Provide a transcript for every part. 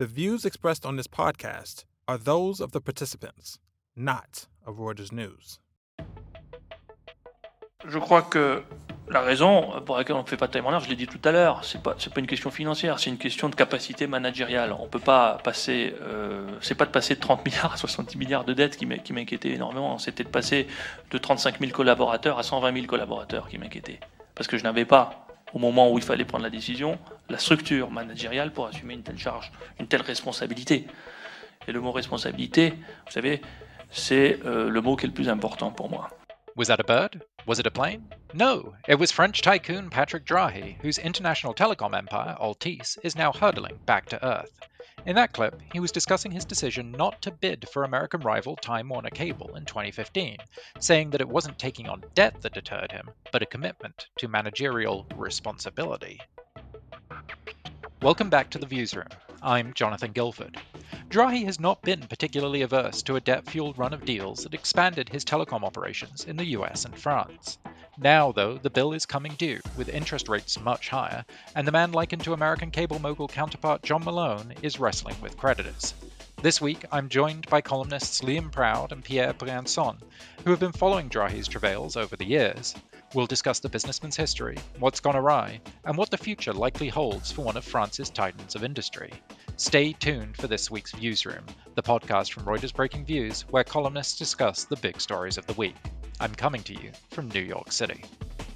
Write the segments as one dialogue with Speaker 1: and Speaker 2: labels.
Speaker 1: The views expressed on this podcast are those of the participants, not of Reuters News.
Speaker 2: Je crois que la raison pour laquelle on ne fait pas de time runner, je l'ai dit tout à l'heure, c'est pas une question financière, c'est une question de capacité managériale. On peut pas passer, c'est pas de passer de 30 milliards à 70 milliards de dettes qui m'inquiétait énormément, c'était de passer de 35 000 collaborateurs à 120 000 collaborateurs qui m'inquiétait. Parce que je n'avais pas, au moment où il fallait prendre la décision, la structure managériale pour assumer une telle charge, une telle responsabilité. Et le mot responsabilité, vous savez, c'est le mot qui est le plus important pour moi.
Speaker 3: Was that a bird? Was it a plane? No, it was French tycoon Patrick Drahi, whose international telecom empire, Altice, is now hurtling back to earth. In that clip, he was discussing his decision not to bid for American rival Time Warner Cable in 2015, saying that it wasn't taking on debt that deterred him, but a commitment to managerial responsibility. Welcome back to the Views Room. I'm Jonathan Guilford. Drahi has not been particularly averse to a debt-fueled run of deals that expanded his telecom operations in the US and France. Now, though, the bill is coming due, with interest rates much higher, and the man likened to American cable mogul counterpart John Malone is wrestling with creditors. This week, I'm joined by columnists Liam Proud and Pierre Briançon, who have been following Drahi's travails over the years. We'll discuss the businessman's history, what's gone awry, and what the future likely holds for one of France's titans of industry. Stay tuned for this week's Views Room, the podcast from Reuters Breaking Views, where columnists discuss the big stories of the week. I'm coming to you from New York City.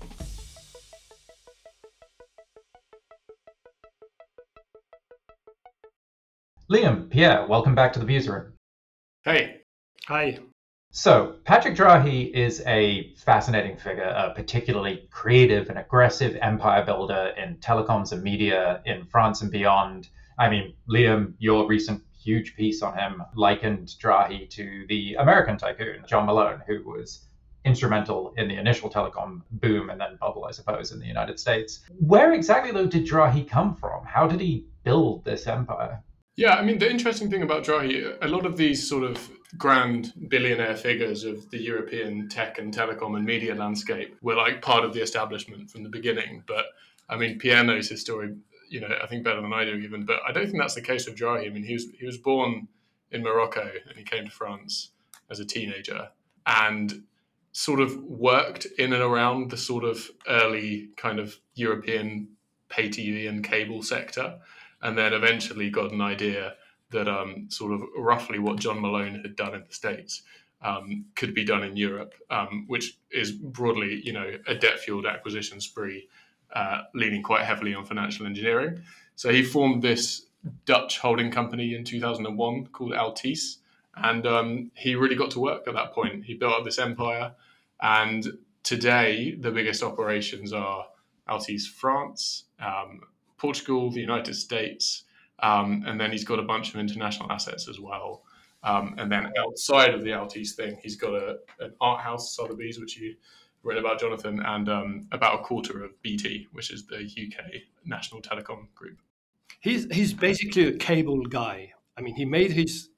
Speaker 3: Liam, Pierre, welcome back to the Views Room.
Speaker 4: Hey. Hi.
Speaker 3: So, Patrick Drahi is a fascinating figure, a particularly creative and aggressive empire builder in telecoms and media in France and beyond. I mean, Liam, your recent huge piece on him likened Drahi to the American tycoon, John Malone, who was instrumental in the initial telecom boom and then bubble, I suppose, in the United States. Where exactly, though, did Drahi come from? How did he build this empire?
Speaker 4: Yeah, I mean, the interesting thing about Drahi, a lot of these sort of grand billionaire figures of the European tech and telecom and media landscape were like part of the establishment from the beginning. But I mean, Pierre knows his story, I think better than I do even. But I don't think that's the case with Drahi. I mean, he was born in Morocco and he came to France as a teenager and sort of worked in and around the sort of early kind of European pay TV and cable sector. And then eventually got an idea that sort of roughly what John Malone had done in the States could be done in Europe, which is broadly, a debt-fueled acquisition spree, leaning quite heavily on financial engineering. So he formed this Dutch holding company in 2001 called Altice, and he really got to work at that point. He built up this empire, and today the biggest operations are Altice France, Portugal, the United States, and then he's got a bunch of international assets as well. And then outside of the Altice thing, he's got an art house, Sotheby's, which you read about, Jonathan, and about a quarter of BT, which is the UK National Telecom Group.
Speaker 5: He's basically a cable guy. I mean, he made his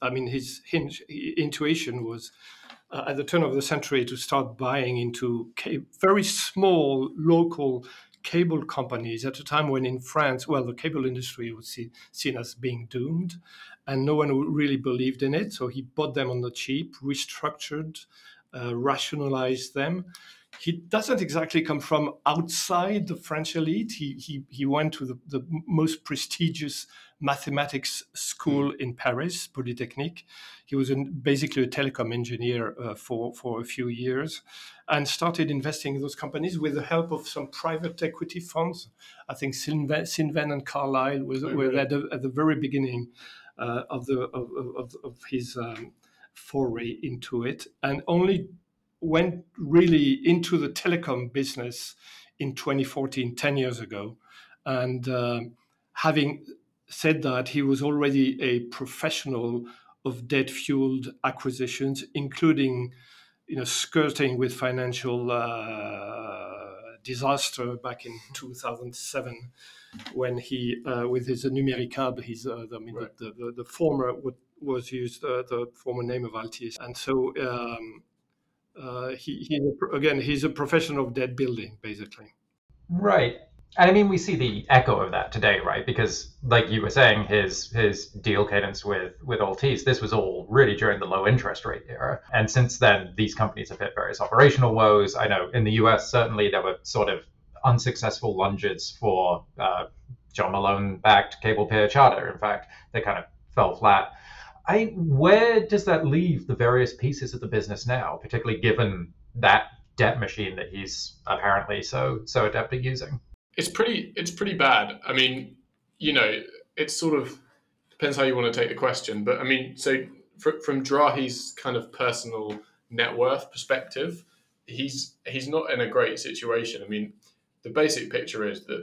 Speaker 5: intuition was at the turn of the century to start buying into very small local cable companies at a time when in France, the cable industry was seen as being doomed and no one really believed in it. So he bought them on the cheap, restructured, rationalized them. He doesn't exactly come from outside the French elite. He went to the most prestigious mathematics school in Paris, Polytechnique. He was basically a telecom engineer for a few years and started investing in those companies with the help of some private equity funds. I think Cinven and Carlyle were at the very beginning of his foray into it, and only went really into the telecom business in 2014, 10 years ago. And having said that, he was already a professional of debt-fueled acquisitions, including skirting with financial disaster back in 2007 when he, with his Numericable, the former was used, the former name of Altice. And so he's a professional of debt building, basically.
Speaker 3: Right. And I mean, we see the echo of that today, right? Because, like you were saying, his deal cadence with Altice, this was all really during the low interest rate era. And since then, these companies have hit various operational woes. I know in the US, certainly there were sort of unsuccessful lunges for John Malone-backed cable pair Charter. In fact, they kind of fell flat. Where does that leave the various pieces of the business now, particularly given that debt machine that he's apparently so adept at using?
Speaker 4: It's pretty bad. I mean, it sort of depends how you want to take the question. But I mean, so from Drahi's kind of personal net worth perspective, he's not in a great situation. I mean, the basic picture is that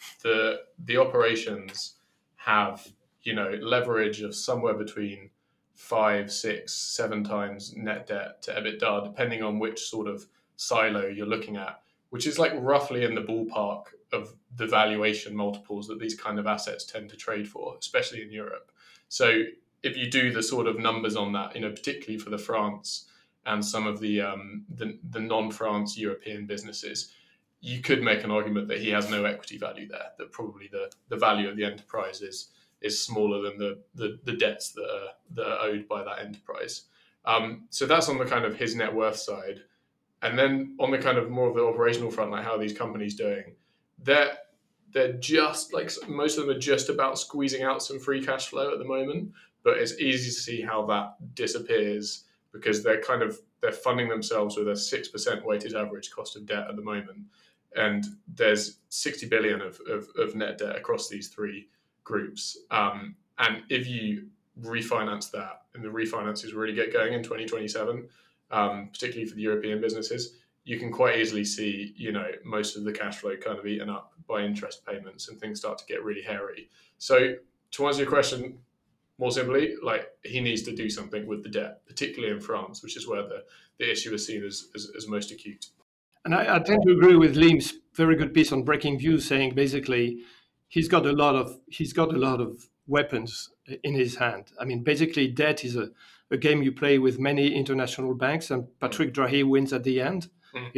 Speaker 4: the operations have leverage of somewhere between 5, 6, 7 times net debt to EBITDA, depending on which sort of silo you're looking at, which is like roughly in the ballpark of the valuation multiples that these kind of assets tend to trade for, especially in Europe. So if you do the sort of numbers on that, particularly for the France and some of the non-France European businesses, you could make an argument that he has no equity value there, that probably the value of the enterprise is smaller than the debts that are owed by that enterprise. So that's on the kind of his net worth side. And then on the kind of more of the operational front, like how are these companies doing, they're just like, most of them are just about squeezing out some free cash flow at the moment, but it's easy to see how that disappears because they're funding themselves with a 6% weighted average cost of debt at the moment. And there's 60 billion of net debt across these three groups. And if you refinance that, and the refinances really get going in 2027, particularly for the European businesses, you can quite easily see, most of the cash flow kind of eaten up by interest payments and things start to get really hairy. So to answer your question more simply, like he needs to do something with the debt, particularly in France, which is where the issue is seen as most acute.
Speaker 5: And I tend to agree with Liam's very good piece on Breakingviews, saying basically he's got a lot of weapons in his hand. I mean, basically, debt is a game you play with many international banks, and Patrick Drahi wins at the end.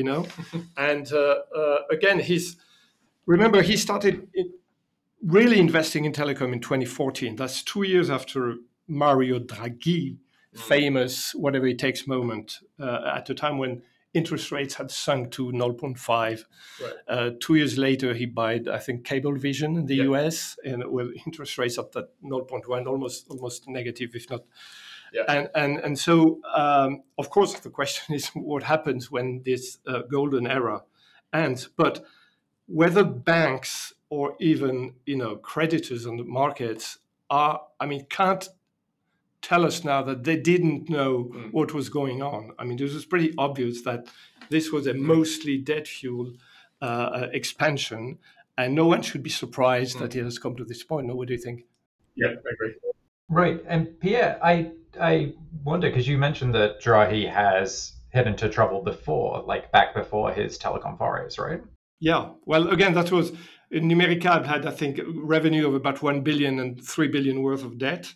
Speaker 5: And again, remember he started really investing in telecom in 2014. That's 2 years after Mario Draghi, famous whatever it takes moment, at a time when interest rates had sunk to 0.5. Right. 2 years later, he bought, I think, Cablevision in the US, and with interest rates up at 0.1, almost negative, if not. Yeah. And so, of course, the question is what happens when this golden era ends. But whether banks or even creditors on the markets can't tell us now that they didn't know what was going on. I mean, this was pretty obvious that this was a mostly debt-fueled expansion, and no one should be surprised that it has come to this point. No, what do you think?
Speaker 4: Yeah, I agree.
Speaker 3: Right. And Pierre, I wonder, because you mentioned that Drahi has hit into trouble before, like back before his telecom forays, right?
Speaker 5: Yeah. Well, again, that was Numérica had, I think, revenue of about 1 billion and 3 billion worth of debt.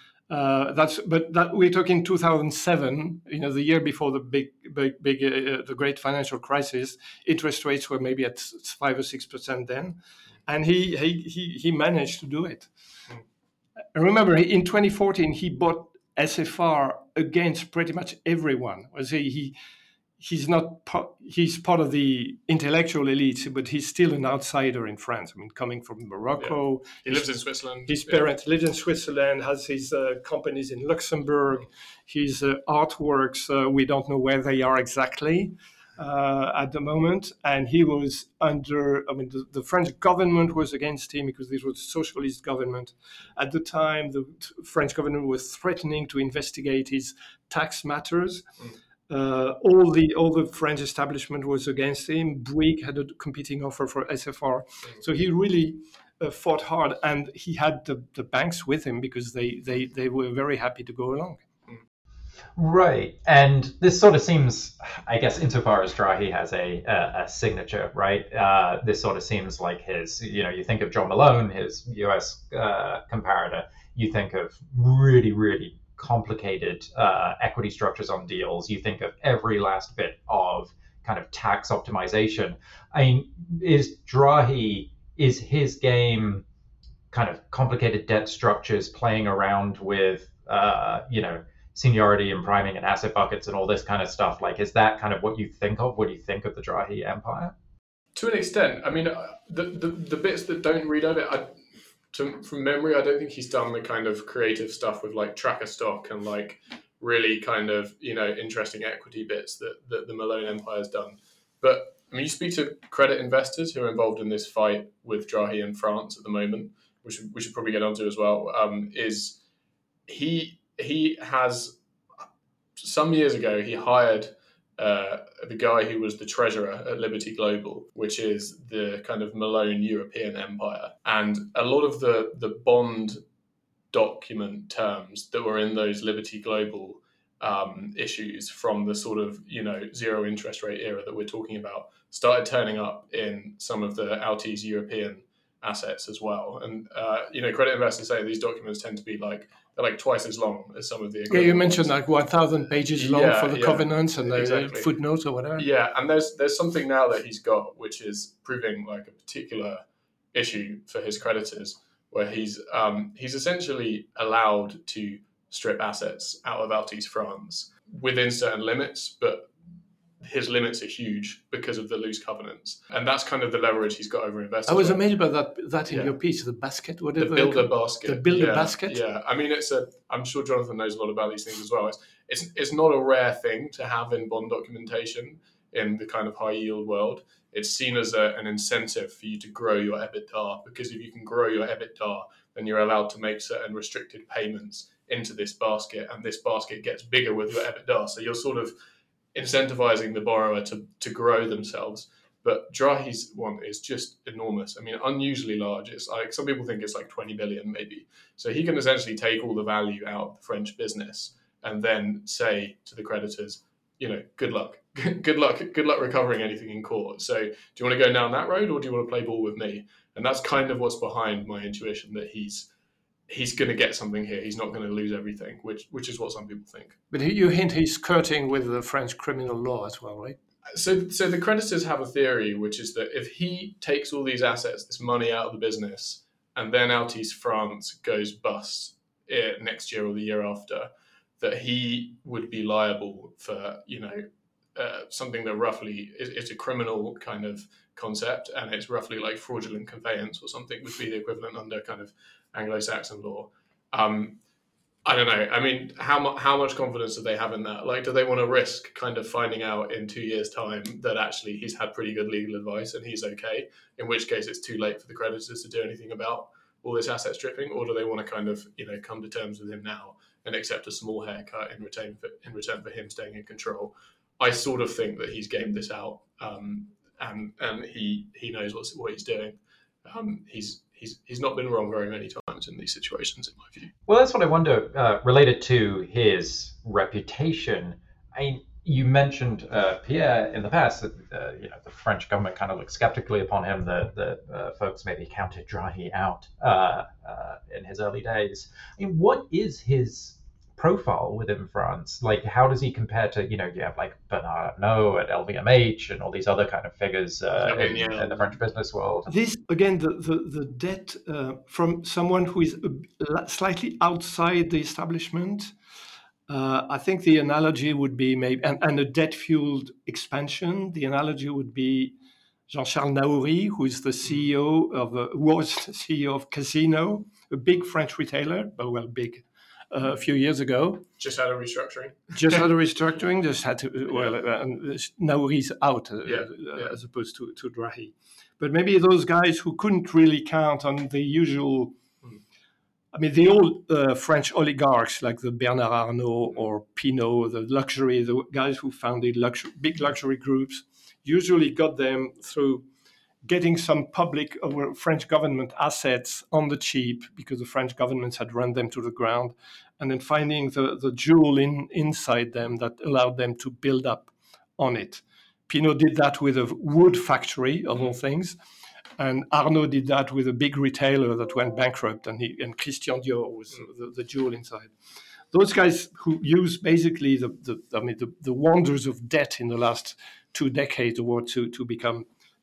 Speaker 5: But we're talking 2007, the year before the the great financial crisis. Interest rates were maybe at 5 or 6% then, and he managed to do it. And remember, in 2014, he bought SFR against pretty much everyone. He's part of the intellectual elite, but he's still an outsider in France. I mean, coming from Morocco.
Speaker 4: Yeah. He lives in Switzerland.
Speaker 5: His parents lives in Switzerland, has his companies in Luxembourg. His artworks, we don't know where they are exactly at the moment. And he was the French government was against him because this was a socialist government. At the time, the French government was threatening to investigate his tax matters. All the French establishment was against him. Bouygues had a competing offer for SFR. So he really fought hard, and he had the banks with him because they were very happy to go along.
Speaker 3: Right. And this sort of seems, I guess, insofar as Drahi has a signature, right? This sort of seems like his, you think of John Malone, his US comparator, you think of really, really complicated equity structures on deals. You think of every last bit of kind of tax optimization. I mean, is Drahi is his game kind of complicated debt structures, playing around with, seniority and priming and asset buckets and all this kind of stuff? Like, is that kind of what you think of when you think of the Drahi empire?
Speaker 4: To an extent. I mean, the bits that don't read of it, from memory, I don't think he's done the kind of creative stuff with like tracker stock and like really kind of, interesting equity bits that the Malone Empire's done. But I mean, you speak to credit investors who are involved in this fight with Drahi in France at the moment, which we should probably get onto as well. Is he has, some years ago, he hired the guy who was the treasurer at Liberty Global, which is the kind of Malone European empire. And a lot of the bond document terms that were in those Liberty Global issues from the sort of, zero interest rate era that we're talking about started turning up in some of the Alti's European assets as well. And, credit investors say these documents tend to be they're like twice as long as some of the
Speaker 5: you mentioned like 1,000 pages long for the covenants and the footnotes or whatever.
Speaker 4: Yeah, and there's something now that he's got which is proving like a particular issue for his creditors, where he's essentially allowed to strip assets out of Altice France within certain limits, but his limits are huge because of the loose covenants, and that's kind of the leverage he's got over investors.
Speaker 5: I was amazed by that in your piece, the basket, whatever.
Speaker 4: The builder basket.
Speaker 5: The builder basket.
Speaker 4: Yeah, I mean, I'm sure Jonathan knows a lot about these things as well. It's not a rare thing to have in bond documentation in the kind of high yield world. It's seen as an incentive for you to grow your EBITDA, because if you can grow your EBITDA, then you're allowed to make certain restricted payments into this basket, and this basket gets bigger with your EBITDA. So you're sort of incentivizing the borrower to grow themselves. But Drahi's one is just enormous. I mean, unusually large. It's like, some people think it's like 20 billion maybe. So he can essentially take all the value out of the French business and then say to the creditors, good luck. Good luck recovering anything in court. So do you want to go down that road, or do you want to play ball with me? And that's kind of what's behind my intuition, that he's going to get something here. He's not going to lose everything, which is what some people think.
Speaker 5: But you hint he's skirting with the French criminal law as well, right?
Speaker 4: So the creditors have a theory, which is that if he takes all these assets, this money out of the business, and then Altice France goes bust next year or the year after, that he would be liable for, something that roughly is a criminal kind of concept, and it's roughly like fraudulent conveyance or something would be the equivalent under kind of Anglo-Saxon law. I don't know. I mean, how much confidence do they have in that? Like, do they want to risk kind of finding out in 2 years' time that actually he's had pretty good legal advice and he's okay, in which case it's too late for the creditors to do anything about all this asset stripping? Or do they want to kind of, come to terms with him now and accept a small haircut in return for him staying in control? I sort of think that he's gamed this out, and he knows what he's doing. He's not been wrong very many times in these situations, in my view.
Speaker 3: Well, that's what I wonder, related to his reputation. You mentioned, Pierre, in the past that the French government kind of looked skeptically upon him, that folks maybe counted Drahi out in his early days. I mean, what is his profile within France? Like, how does he compare to, you have like Bernard Arnault at LVMH and all these other kind of figures in the French business world?
Speaker 5: This, again, the debt from someone who is slightly outside the establishment, I think the analogy would be maybe, and a debt-fueled expansion, the analogy would be Jean-Charles Naouri, who is the CEO was the CEO of Casino, a big French retailer, but big. A few years ago.
Speaker 4: Just had a restructuring.
Speaker 5: Naouri's out as opposed to Drahi. But maybe those guys who couldn't really count on the usual, the old French oligarchs like the Bernard Arnault or Pinault, the guys who founded big luxury groups, usually got them through getting some public or French government assets on the cheap, because the French governments had run them to the ground, and then finding the jewel inside them that allowed them to build up on it. Pinault did that with a wood factory, of all things, and Arnault did that with a big retailer that went bankrupt, and Christian Dior was the jewel inside. Those guys who use basically the wonders of debt in the last 2 decades or to become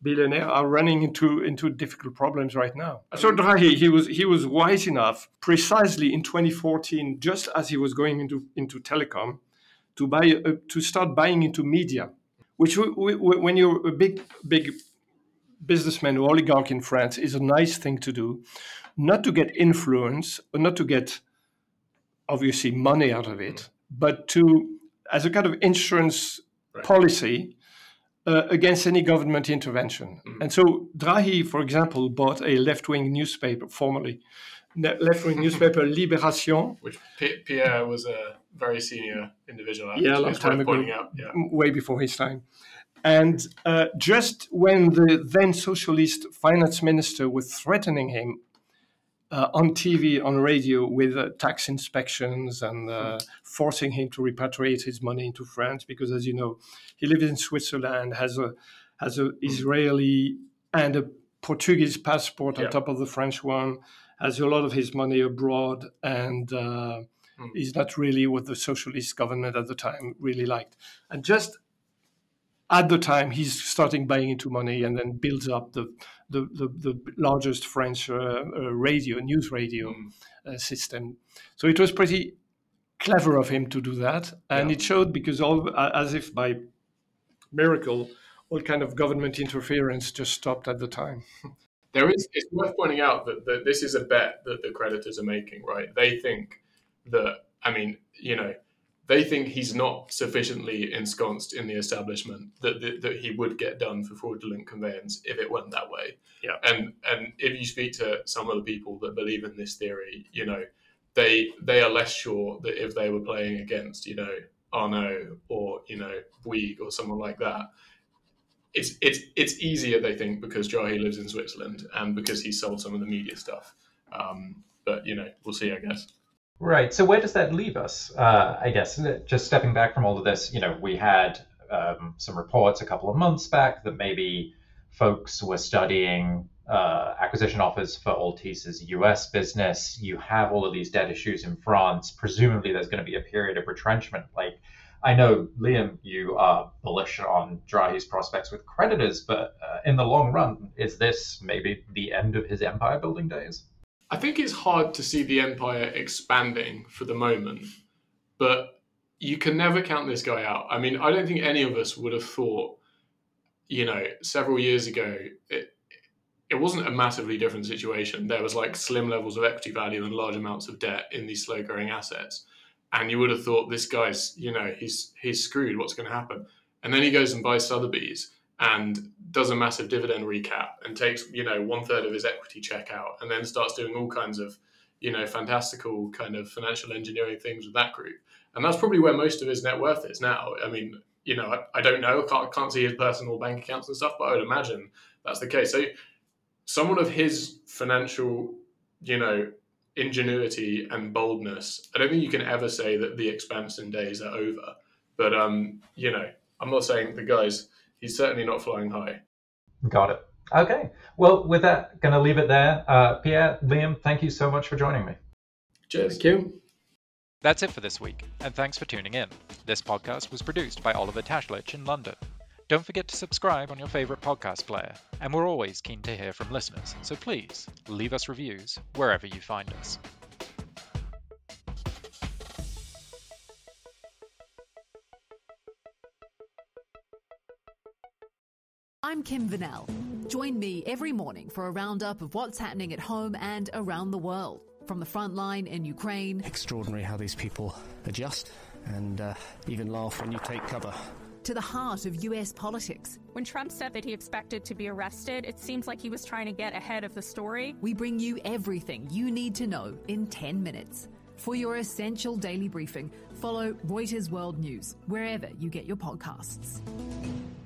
Speaker 5: billionaires are running into difficult problems right now. So Draghi, he was wise enough, precisely in 2014, just as he was going into telecom, to start buying into media, which when you're a big businessman or oligarch in France is a nice thing to do, not to get influence, or not to get obviously money out of it, but to as a kind of insurance policy against any government intervention. And so Draghi, for example, bought a left-wing newspaper, formerly left-wing newspaper, Libération.
Speaker 4: Which Pierre was a very senior individual at.
Speaker 5: Yeah, a long time ago, way before his time. And just when the then socialist finance minister was threatening him on TV, on radio, with tax inspections and forcing him to repatriate his money into France, because, as you know, he lives in Switzerland, has a Israeli and a Portuguese passport on top of the French one, has a lot of his money abroad, and is not really what the socialist government at the time really liked. And just at the time, he's starting buying into money and then builds up the largest French news radio system. So it was pretty clever of him to do that. And it showed, because as if by miracle, all kind of government interference just stopped at the time.
Speaker 4: It's worth pointing out that this is a bet that the creditors are making, right? They think that, they think he's not sufficiently ensconced in the establishment that he would get done for fraudulent conveyance if it went that way.
Speaker 5: Yeah.
Speaker 4: And if you speak to some of the people that believe in this theory, they are less sure that if they were playing against, Arnaud or, Bouygues or someone like that, it's easier, they think, because Draghi lives in Switzerland and because he sold some of the media stuff. But, we'll see, I guess.
Speaker 3: Right. So where does that leave us? I guess just stepping back from all of this, we had some reports a couple of months back that maybe folks were studying acquisition offers for Altis's US business. You have all of these debt issues in France. Presumably there's going to be a period of retrenchment. Like, I know, Liam, you are bullish on Draghi's prospects with creditors, but in the long run, is this maybe the end of his empire building days?
Speaker 4: I think it's hard to see the empire expanding for the moment, but you can never count this guy out. I mean, I don't think any of us would have thought, several years ago, it wasn't a massively different situation. There was like slim levels of equity value and large amounts of debt in these slow growing assets. And you would have thought, this guy's, he's screwed. What's going to happen? And then he goes and buys Sotheby's and does a massive dividend recap and takes, 1/3 of his equity check out, and then starts doing all kinds of, fantastical kind of financial engineering things with that group. And that's probably where most of his net worth is now. I mean, I don't know, can't see his personal bank accounts and stuff, but I would imagine that's the case. So someone of his financial, ingenuity and boldness, I don't think you can ever say that the expansion days are over. But, I'm not saying he's certainly not flying high.
Speaker 3: Got it. Okay. Well, with that, going to leave it there. Pierre, Liam, thank you so much for joining me.
Speaker 4: Cheers.
Speaker 5: Thank you.
Speaker 3: That's it for this week, and thanks for tuning in. This podcast was produced by Oliver Tashlich in London. Don't forget to subscribe on your favorite podcast player, and we're always keen to hear from listeners, so please leave us reviews wherever you find us.
Speaker 6: I'm Kim Vanell. Join me every morning for a roundup of what's happening at home and around the world. From the front line in Ukraine.
Speaker 7: Extraordinary how these people adjust and even laugh when you take cover.
Speaker 6: To the heart of US politics.
Speaker 8: When Trump said that he expected to be arrested, it seems like he was trying to get ahead of the story.
Speaker 6: We bring you everything you need to know in 10 minutes. For your essential daily briefing, follow Reuters World News wherever you get your podcasts.